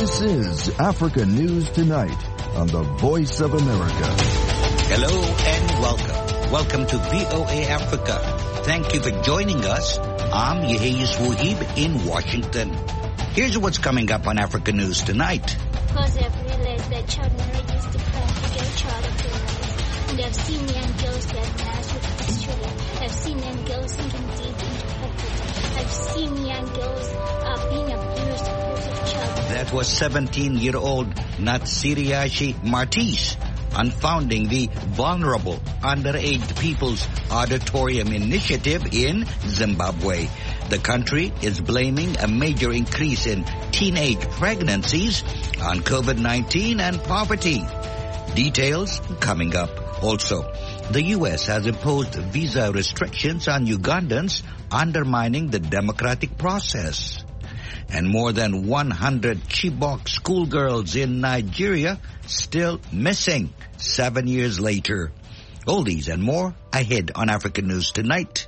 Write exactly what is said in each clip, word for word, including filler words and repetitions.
This is Africa News Tonight on the Voice of America. Hello and welcome. Welcome to V O A Africa. Thank you for joining us. I'm Yeheyes Wuhib in Washington. Here's what's coming up on Africa News Tonight. Because they've realized that child marriage is the plan to get child appearance. And they've seen young girls get married with these children. I've seen young girls sinking deep into poverty. I've seen young girls uh, being abused because of child. That was seventeen-year-old Natsiriashi Martis unfounding the Vulnerable Underage People's Auditorium Initiative in Zimbabwe. The country is blaming a major increase in teenage pregnancies on COVID nineteen and poverty. Details coming up. Also, the U S has imposed visa restrictions on Ugandans, undermining the democratic process. And more than one hundred Chibok schoolgirls in Nigeria still missing seven years later. All these and more ahead on African News Tonight.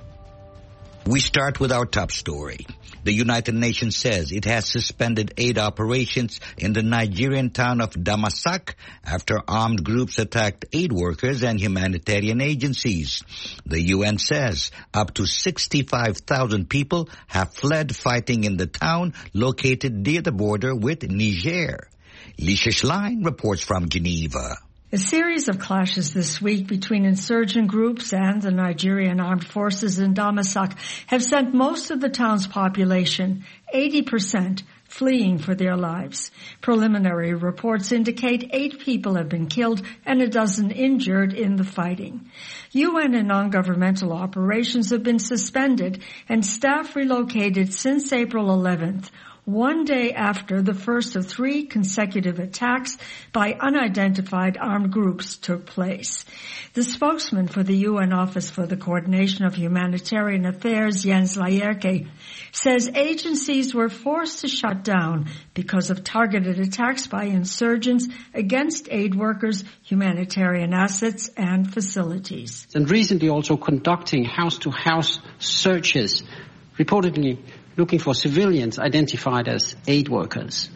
We start with our top story. The United Nations says it has suspended aid operations in the Nigerian town of Damasak after armed groups attacked aid workers and humanitarian agencies. The U N says up to sixty-five thousand people have fled fighting in the town located near the border with Niger. Lisa Schlein reports from Geneva. A series of clashes this week between insurgent groups and the Nigerian armed forces in Damasak have sent most of the town's population, eighty percent, fleeing for their lives. Preliminary reports indicate eight people have been killed and a dozen injured in the fighting. U N and non-governmental operations have been suspended and staff relocated since April eleventh. One day after the first of three consecutive attacks by unidentified armed groups took place. The spokesman for the U N Office for the Coordination of Humanitarian Affairs, Jens Laerke, says agencies were forced to shut down because of targeted attacks by insurgents against aid workers, humanitarian assets, and facilities. And recently also conducting house-to-house searches, reportedly looking for civilians identified as aid workers.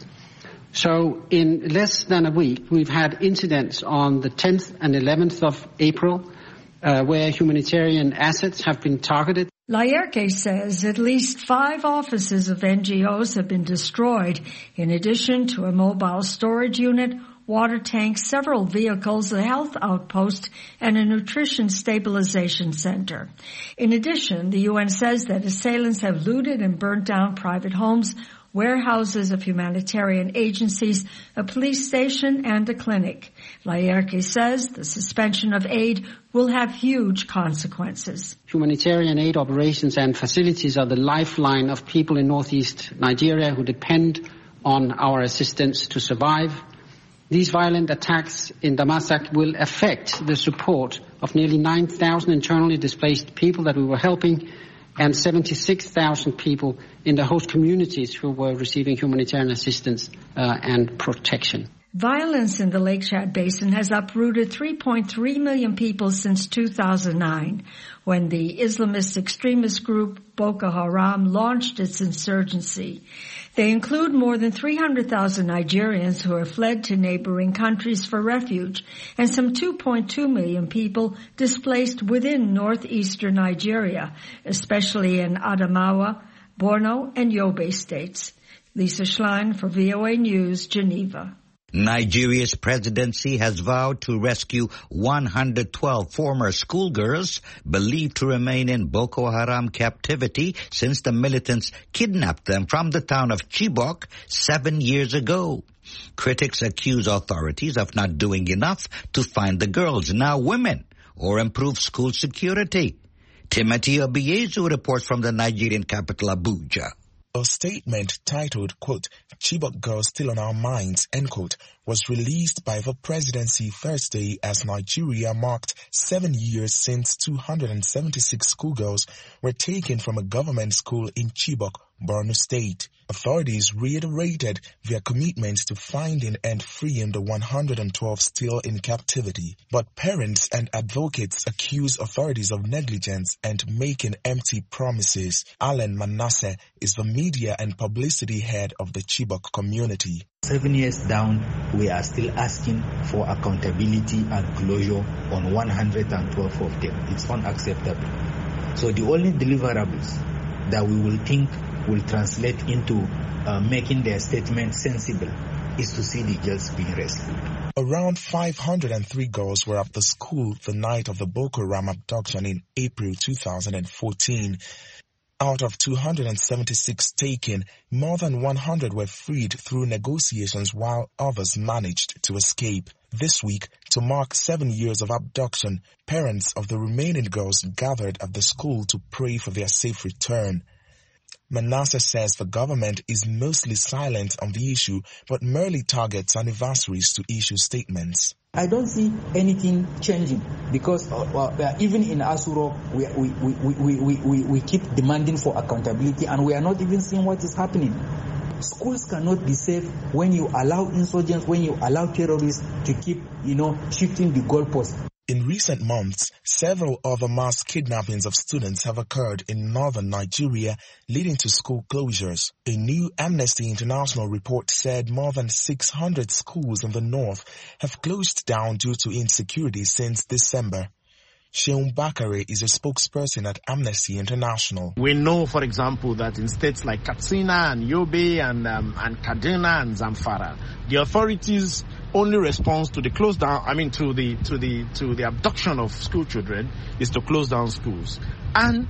So in less than a week, we've had incidents on the tenth and eleventh of April uh, where humanitarian assets have been targeted. Laerke says at least five offices of N G Os have been destroyed, in addition to a mobile storage unit, water tanks, several vehicles, a health outpost, and a nutrition stabilization center. In addition, the U N says that assailants have looted and burnt down private homes, warehouses of humanitarian agencies, a police station, and a clinic. Laerke says the suspension of aid will have huge consequences. Humanitarian aid operations and facilities are the lifeline of people in northeast Nigeria who depend on our assistance to survive. These violent attacks in Damasak will affect the support of nearly nine thousand internally displaced people that we were helping and seventy-six thousand people in the host communities who were receiving humanitarian assistance uh, and protection. Violence in the Lake Chad Basin has uprooted three point three million people since two thousand nine, when the Islamist extremist group Boko Haram launched its insurgency. They include more than three hundred thousand Nigerians who have fled to neighboring countries for refuge and some two point two million people displaced within northeastern Nigeria, especially in Adamawa, Borno, and Yobe states. Lisa Schlein for V O A News, Geneva. Nigeria's presidency has vowed to rescue one hundred twelve former schoolgirls believed to remain in Boko Haram captivity since the militants kidnapped them from the town of Chibok seven years ago. Critics accuse authorities of not doing enough to find the girls, now women, or improve school security. Timothy Obiezu reports from the Nigerian capital, Abuja. A statement titled, quote, Chibok Girls Still on Our Minds, end quote, was released by the presidency Thursday as Nigeria marked seven years since two hundred seventy-six schoolgirls were taken from a government school in Chibok, Borno State. Authorities reiterated their commitment to finding and freeing the one hundred twelve still in captivity. But parents and advocates accuse authorities of negligence and making empty promises. Alan Manasseh is the media and publicity head of the Chibok community. Seven years down, we are still asking for accountability and closure on one hundred twelve of them. It's unacceptable. So the only deliverables that we will think will translate into uh, making their statement sensible is to see the girls being rescued. Around five hundred three girls were at the school the night of the Boko Haram abduction in April two thousand fourteen. Out of two hundred seventy-six taken, more than one hundred were freed through negotiations while others managed to escape. This week, to mark seven years of abduction, parents of the remaining girls gathered at the school to pray for their safe return. Manasseh says the government is mostly silent on the issue, but merely targets anniversaries to issue statements. I don't see anything changing because uh, uh, even in Asuro, we, we, we, we, we, we, we keep demanding for accountability and we are not even seeing what is happening. Schools cannot be safe when you allow insurgents, when you allow terrorists to keep, you know, shifting the goalposts. In recent months, several other mass kidnappings of students have occurred in northern Nigeria, leading to school closures. A new Amnesty International report said more than six hundred schools in the north have closed down due to insecurity since December. Sheun Bakare is a spokesperson at Amnesty International. We know, for example, that in states like Katsina and Yobe and, um, and Kaduna and Zamfara, the authorities' only response to the close down, I mean, to the, to the, to the abduction of school children is to close down schools. And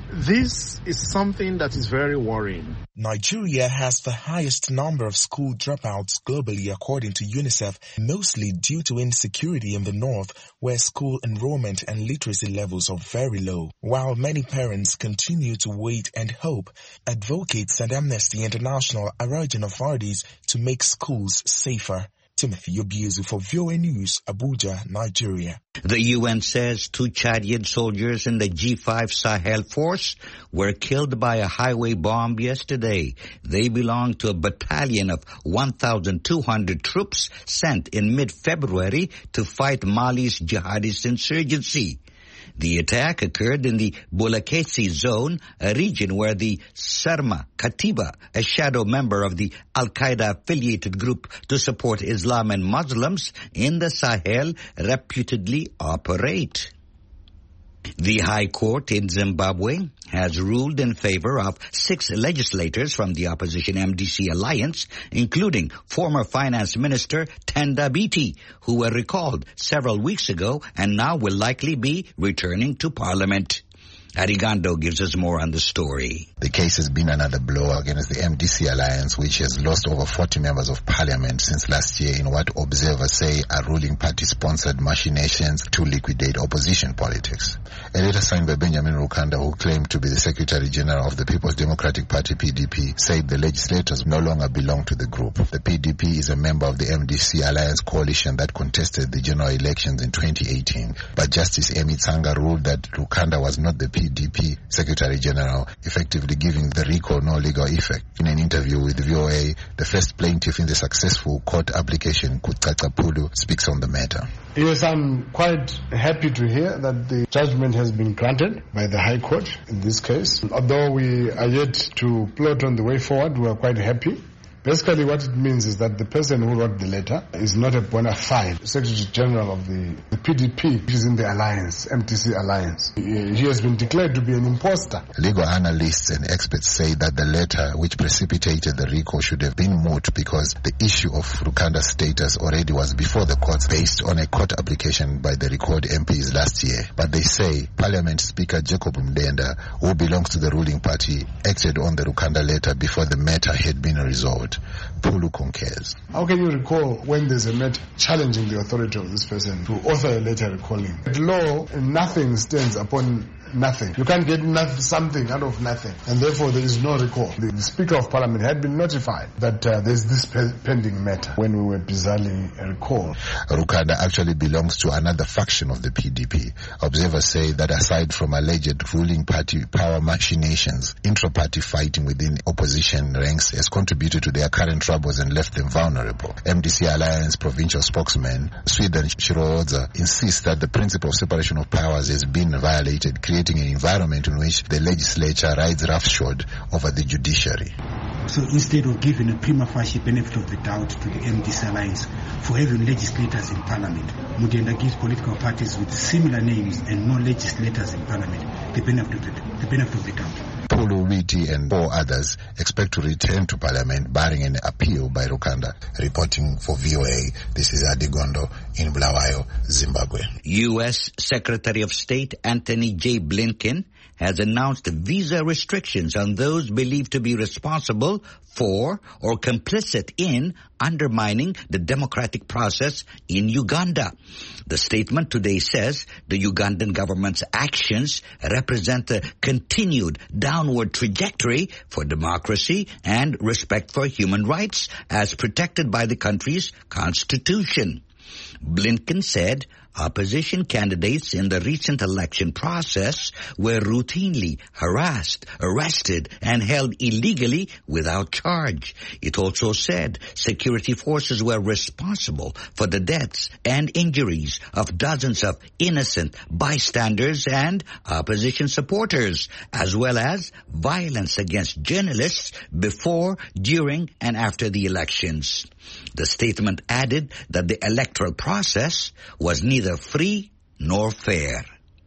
this is something that is very worrying. Nigeria has the highest number of school dropouts globally according to UNICEF, mostly due to insecurity in the north, where school enrollment and literacy levels are very low. While many parents continue to wait and hope, advocates and Amnesty International are urging authorities to make schools safer. Timothy Obiezu for V O A News, Abuja, Nigeria. The U N says two Chadian soldiers in the G five Sahel force were killed by a highway bomb yesterday. They belong to a battalion of one thousand two hundred troops sent in mid-February to fight Mali's jihadist insurgency. The attack occurred in the Bulakesi zone, a region where the Sarma Katiba, a shadow member of the Al-Qaeda-affiliated group to support Islam and Muslims in the Sahel, reputedly operate. The High Court in Zimbabwe has ruled in favor of six legislators from the opposition M D C alliance, including former Finance Minister Tenda Biti, who were recalled several weeks ago and now will likely be returning to Parliament. Arigando gives us more on the story. The case has been another blow against the M D C alliance, which has lost over forty members of parliament since last year in what observers say are ruling party-sponsored machinations to liquidate opposition politics. A letter signed by Benjamin Rukanda, who claimed to be the Secretary General of the People's Democratic Party P D P, said the legislators no longer belong to the group. The P D P is a member of the M D C alliance coalition that contested the general elections in twenty eighteen, but Justice Amy Tsanga ruled that Rukanda was not the P D P Secretary General, effectively giving the recall no legal effect. In an interview with V O A, the first plaintiff in the successful court application, Kutata Pulu, speaks on the matter. Yes, I'm quite happy to hear that the judgment has been granted by the High Court in this case. Although we are yet to plot on the way forward, we are quite happy. Basically what it means is that the person who wrote the letter is not a bona fide Secretary General of the, the P D P, which is in the alliance, M T C alliance. He has been declared to be an imposter. Legal analysts and experts say that the letter which precipitated the recall should have been moot because the issue of Rukanda's status already was before the courts based on a court application by the recalled M Ps last year. But they say Parliament Speaker Jacob Mdenda, who belongs to the ruling party, acted on the Rukanda letter before the matter had been resolved. Pulu concurs. How can you recall when there's a matter challenging the authority of this person to author a letter recalling? At law, nothing stands upon nothing. You can't get nothing, something out of nothing. And therefore there is no recall. The, the Speaker of Parliament had been notified that uh, there's this pe- pending matter when we were bizarrely recalled. Rukanda actually belongs to another faction of the P D P. Observers say that aside from alleged ruling party power machinations, intra-party fighting within opposition ranks has contributed to their current troubles and left them vulnerable. M D C Alliance provincial spokesman Sweden Shiroza insists that the principle of separation of powers has been violated, creating an environment in which the legislature rides roughshod over the judiciary. So instead of giving a prima facie benefit of the doubt to the M D C Alliance for having legislators in Parliament, Mudenda gives political parties with similar names and no legislators in Parliament the benefit of the, the, benefit of the doubt. Pulu Witi and four others expect to return to Parliament barring an appeal by Rukanda. Reporting for V O A, this is Adigondo in Bulawayo, Zimbabwe. U S Secretary of State Antony J. Blinken has announced visa restrictions on those believed to be responsible for or complicit in undermining the democratic process in Uganda. The statement today says the Ugandan government's actions represent a continued downward trajectory for democracy and respect for human rights as protected by the country's constitution. Blinken said opposition candidates in the recent election process were routinely harassed, arrested, and held illegally without charge. It also said security forces were responsible for the deaths and injuries of dozens of innocent bystanders and opposition supporters, as well as violence against journalists before, during, and after the elections. The statement added that the electoral process was neither free nor fair.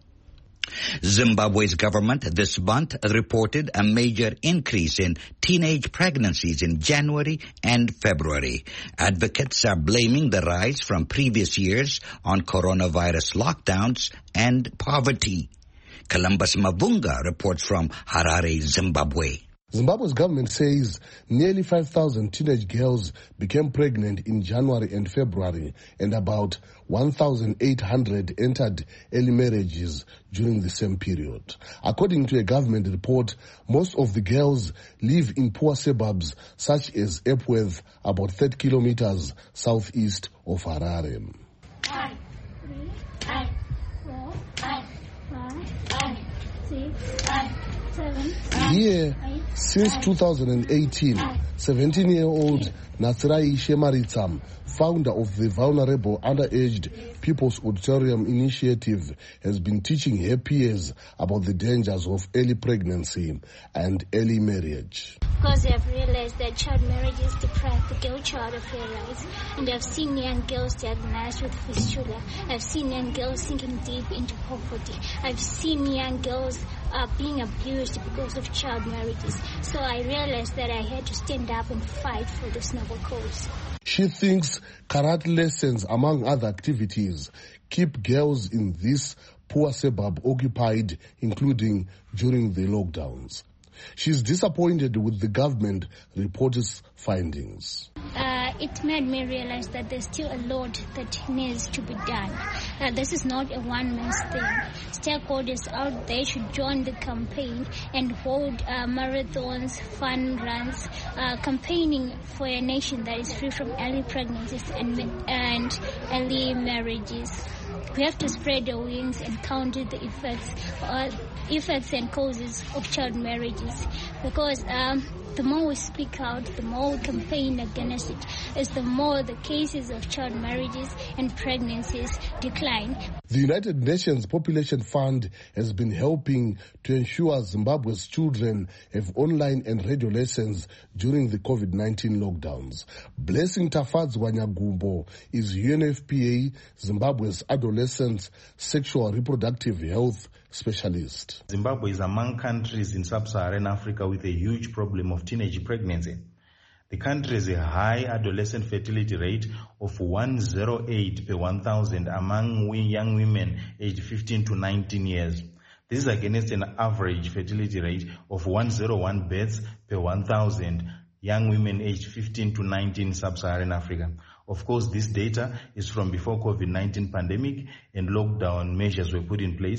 Zimbabwe's government this month reported a major increase in teenage pregnancies in January and February. Advocates are blaming the rise from previous years on coronavirus lockdowns and poverty. Columbus Mavunga reports from Harare, Zimbabwe. Zimbabwe's government says nearly five thousand teenage girls became pregnant in January and February, and about one thousand eight hundred entered early marriages during the same period. According to a government report, most of the girls live in poor suburbs such as Epworth, about thirty kilometers southeast of Harare. Five, three, five, four, five, five, five, six, five, seven, Here, since two thousand eighteen, seventeen-year-old Natsirai Shemaritsam, founder of the Vulnerable Underaged People's Auditorium Initiative, has been teaching her peers about the dangers of early pregnancy and early marriage. Because I've realized that child marriages deprive the girl child of her rights, and I've seen young girls diagnosed with fistula. I've seen young girls sinking deep into poverty. I've seen young girls uh, being abused because of child marriages. So I realized that I had to stand up and fight for this noble cause. She thinks karate lessons, among other activities, keep girls in this poor suburb occupied, including during the lockdowns. She's disappointed with the government report's findings. Uh, it made me realize that there's still a lot that needs to be done. Uh, this is not a one-man's thing. Stakeholders out there should join the campaign and hold uh, marathons, fun runs, uh, campaigning for a nation that is free from early pregnancies and, and early marriages. We have to spread our wings and counter the effects, uh, effects and causes of child marriages, because um, the more we speak out, the more we campaign against it, is the more the cases of child marriages and pregnancies decline. The United Nations Population Fund has been helping to ensure Zimbabwe's children have online and radio lessons during the COVID nineteen lockdowns. Blessing Tafadz Wanyagumbo is U N F P A, Zimbabwe's adolescent sexual reproductive health specialist. Zimbabwe is among countries in sub-Saharan Africa with a huge problem of teenage pregnancy. The country has a high adolescent fertility rate of one hundred eight per one thousand among young women aged fifteen to nineteen years. This is against an average fertility rate of one hundred one births per one thousand young women aged fifteen to nineteen in sub-Saharan Africa. Of course, this data is from before COVID nineteen pandemic and lockdown measures were put in place.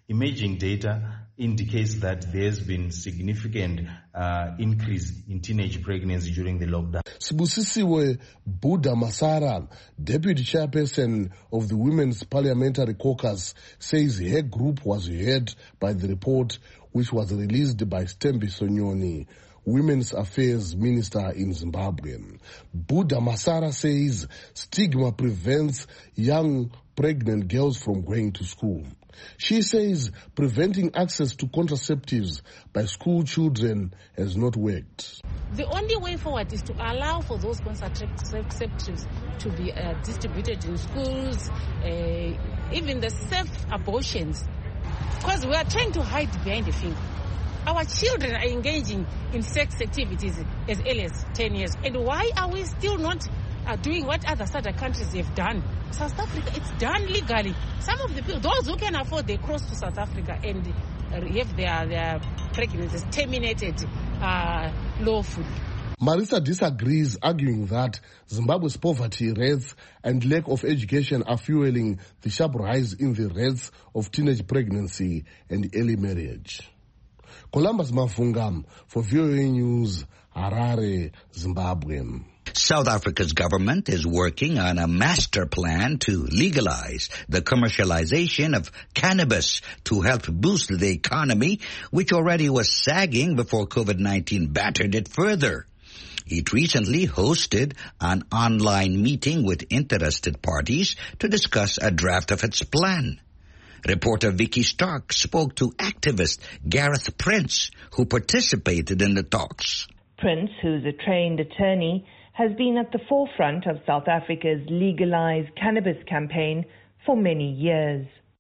Emerging data indicates that there's been significant uh, increase in teenage pregnancy during the lockdown. Sibusisiwe Buddha Masara, deputy chairperson of the Women's Parliamentary Caucus, says her group was heard by the report which was released by Stembi Sonyoni, Women's Affairs Minister in Zimbabwe. Buddha Masara says stigma prevents young pregnant girls from going to school. She says preventing access to contraceptives by school children has not worked. The only way forward is to allow for those contraceptives to be uh, distributed in schools, uh, even the safe abortions, because we are trying to hide behind the finger. Our children are engaging in sex activities as early as ten years. And why are we still not uh, doing what other other countries have done? South Africa, it's done legally. Some of the people, those who can afford, they cross to South Africa and have their, their pregnancies terminated uh, lawfully. Marisa disagrees, arguing that Zimbabwe's poverty rates and lack of education are fueling the sharp rise in the rates of teenage pregnancy and early marriage. Columbus Mafungam for V O A News, Harare, Zimbabwe. South Africa's government is working on a master plan to legalize the commercialization of cannabis to help boost the economy, which already was sagging before COVID nineteen battered it further. It recently hosted an online meeting with interested parties to discuss a draft of its plan. Reporter Vicky Stark spoke to activist Gareth Prince, who participated in the talks. Prince, who's a trained attorney, has been at the forefront of South Africa's Legalize Cannabis campaign for many years.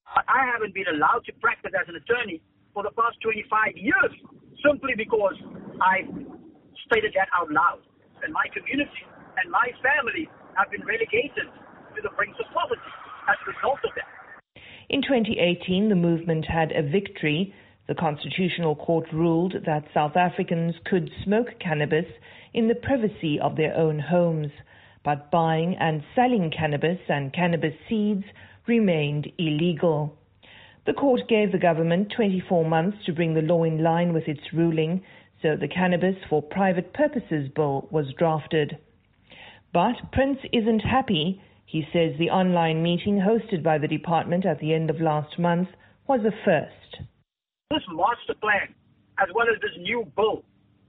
I haven't been allowed to practice as an attorney for the past twenty-five years, simply because I stated that out loud. And my community and my family have been relegated to the brink of poverty as a result of that. In twenty eighteen, the movement had a victory. The Constitutional Court ruled that South Africans could smoke cannabis in the privacy of their own homes, but buying and selling cannabis and cannabis seeds remained illegal. The court gave the government twenty-four months to bring the law in line with its ruling, so the Cannabis for Private Purposes Bill was drafted. But Prince isn't happy. He says the online meeting hosted by the department at the end of last month was a first. This master plan, as well as this new bill,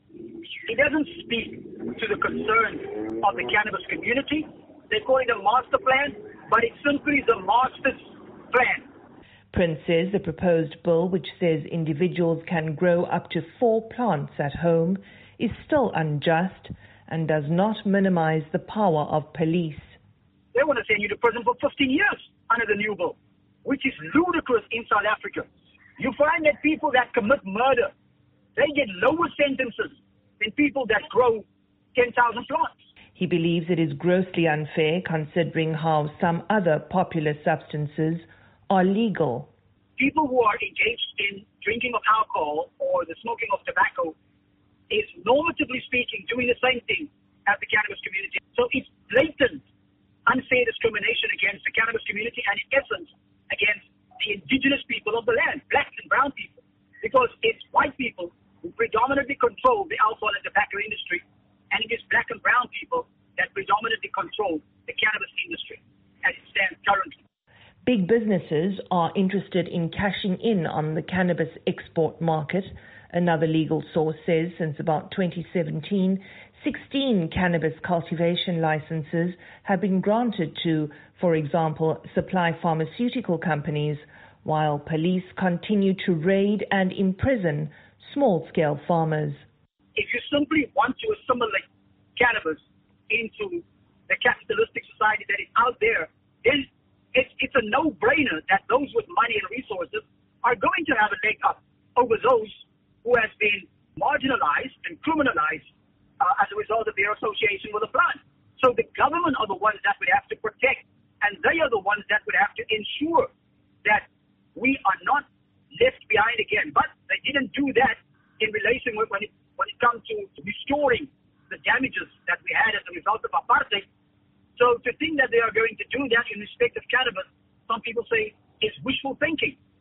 it doesn't speak to the concerns of the cannabis community. They call it a master plan, but it's simply the master's plan. Prince says the proposed bill, which says individuals can grow up to four plants at home, is still unjust and does not minimize the power of police. They want to send you to prison for fifteen years under the new bill, which is ludicrous in South Africa. You find that people that commit murder, they get lower sentences than people that grow ten thousand plants. He believes it is grossly unfair considering how some other popular substances are legal. People who are engaged in drinking of alcohol or the smoking of tobacco is normatively speaking doing the same thing as the cannabis community. So it's blatant unfair discrimination against the cannabis community and in essence against the indigenous people of the land, blacks and brown people, because it's white people who predominantly control the alcohol and tobacco industry, and it is black and brown people that predominantly control the cannabis industry as it stands currently. Big businesses are interested in cashing in on the cannabis export market. Another legal source says since about twenty seventeen, sixteen cannabis cultivation licenses have been granted to, for example, supply pharmaceutical companies, while police continue to raid and imprison small-scale farmers. If you simply want to assimilate cannabis into the capitalistic society that is out there, then it's, it's a no-brainer that those with money and resources are going to have a leg up over those who has been marginalized and criminalized uh, as a result of their association with a plant. So the government are the ones that would have to protect, and they are the ones that would have to ensure that we are not left behind again. But they didn't do that in relation with when it, when it comes to restoring the damages that we had as a result of apartheid. So to think that they are going to do that in respect of cannabis, some people say, is wishful thinking.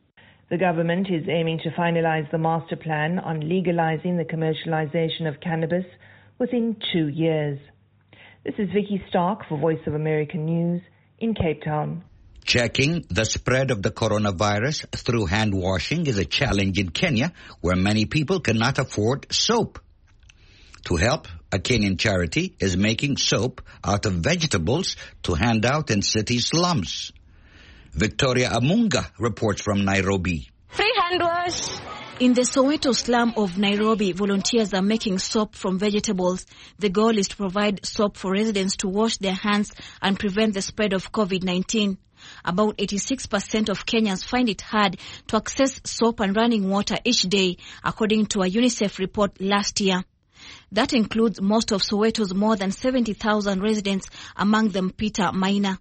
The government is aiming to finalize the master plan on legalizing the commercialization of cannabis within two years. This is Vicky Stark for Voice of America News in Cape Town. Checking the spread of the coronavirus through hand washing is a challenge in Kenya, where many people cannot afford soap. To help, a Kenyan charity is making soap out of vegetables to hand out in city slums. Victoria Amunga reports from Nairobi. Free hand wash. In the Soweto slum of Nairobi, volunteers are making soap from vegetables. The goal is to provide soap for residents to wash their hands and prevent the spread of COVID nineteen. About eighty-six percent of Kenyans find it hard to access soap and running water each day, according to a UNICEF report last year. That includes most of Soweto's more than seventy thousand residents, among them Peter Maina.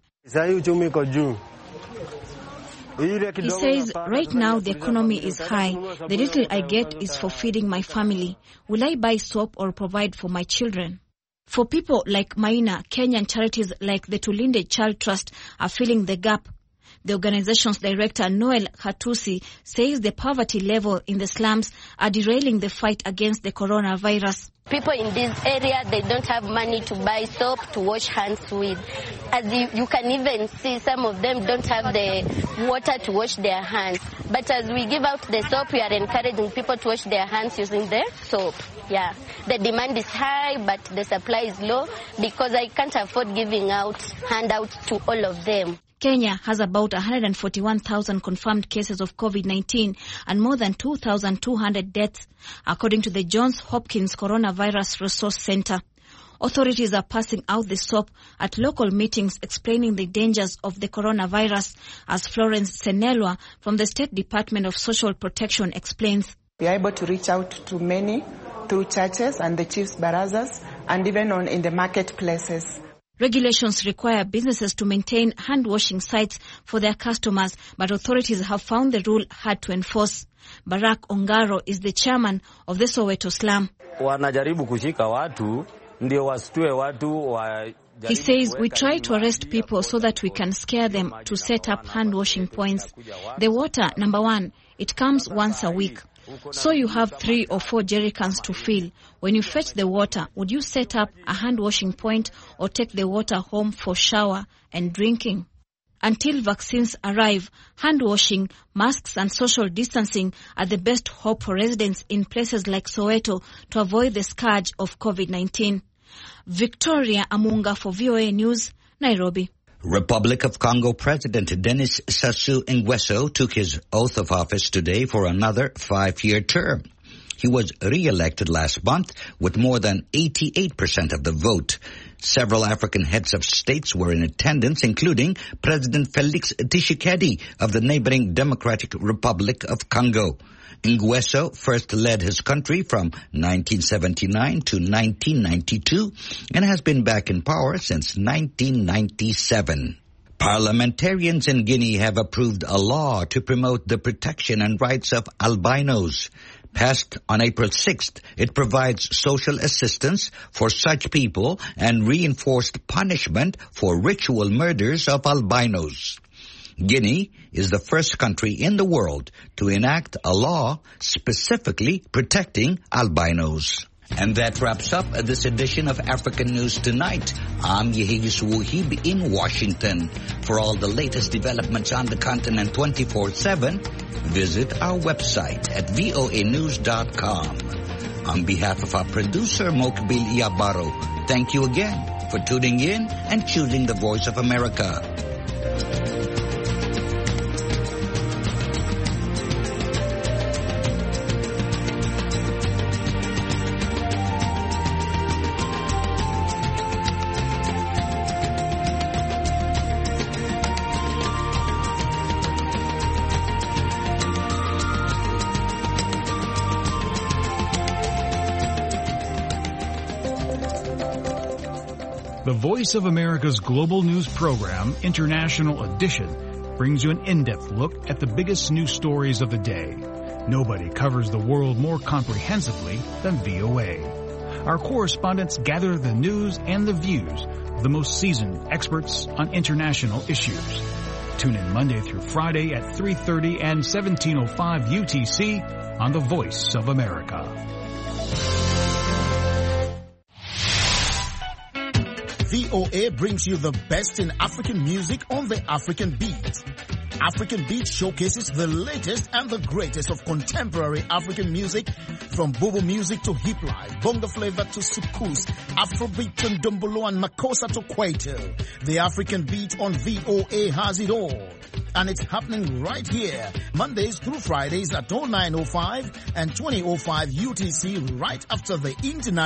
He says, right now the economy is high. The little I get is for feeding my family. Will I buy soap or provide for my children? For people like Maina, Kenyan charities like the Tulinde Child Trust are filling the gap. The organization's director, Noel Hatusi, says the poverty level in the slums are derailing the fight against the coronavirus. People in this area, they don't have money to buy soap to wash hands with. As you, you can even see, some of them don't have the water to wash their hands. But as we give out the soap, we are encouraging people to wash their hands using the soap. Yeah, the demand is high, but the supply is low because I can't afford giving out handouts to all of them. Kenya has about one hundred forty-one thousand confirmed cases of COVID nineteen and more than two thousand two hundred deaths, according to the Johns Hopkins Coronavirus Resource Center. Authorities are passing out the soap at local meetings explaining the dangers of the coronavirus, as Florence Senelwa from the State Department of Social Protection explains. We are able to reach out to many through churches and the chief's barazas and even on in the marketplaces. Regulations require businesses to maintain hand-washing sites for their customers, but authorities have found the rule hard to enforce. Barack Ongaro is the chairman of the Soweto slum. Wanajaribu kushika watu ndio wasitue watu wa. He says, we try to arrest people so that we can scare them to set up hand-washing points. The water, number one, it comes once a week. So you have three or four jerrycans to fill. When you fetch the water, would you set up a hand-washing point or take the water home for shower and drinking? Until vaccines arrive, hand-washing, masks and social distancing are the best hope for residents in places like Soweto to avoid the scourge of COVID nineteen. Victoria Amunga for V O A News, Nairobi. Republic of Congo President Denis Sassou Nguesso took his oath of office today for another five-year term. He was re-elected last month with more than eighty-eight percent of the vote. Several African heads of states were in attendance, including President Felix Tshisekedi of the neighboring Democratic Republic of Congo. Nguesso first led his country from nineteen seventy-nine to nineteen ninety-two and has been back in power since nineteen ninety-seven. Parliamentarians in Guinea have approved a law to promote the protection and rights of albinos. Passed on April sixth, it provides social assistance for such people and reinforced punishment for ritual murders of albinos. Guinea is the first country in the world to enact a law specifically protecting albinos. And that wraps up this edition of African News Tonight. I'm Yehidis Wuhib in Washington. For all the latest developments on the continent twenty-four seven, visit our website at voa news dot com. On behalf of our producer, Mokbil Iabaro, thank you again for tuning in and choosing the Voice of America. The Voice of America's global news program, International Edition, brings you an in-depth look at the biggest news stories of the day. Nobody covers the world more comprehensively than V O A. Our correspondents gather the news and the views of the most seasoned experts on international issues. Tune in Monday through Friday at three thirty and seventeen oh five U T C on the Voice of America. V O A brings you the best in African music on the African Beat. African Beat showcases the latest and the greatest of contemporary African music, from Bobo music to hip life, bongo flavor to soukous, Afrobeat to Ndombolo and Makossa to Kwaito. The African Beat on V O A has it all. And it's happening right here, Mondays through Fridays at oh nine oh five and twenty oh five U T C, right after the international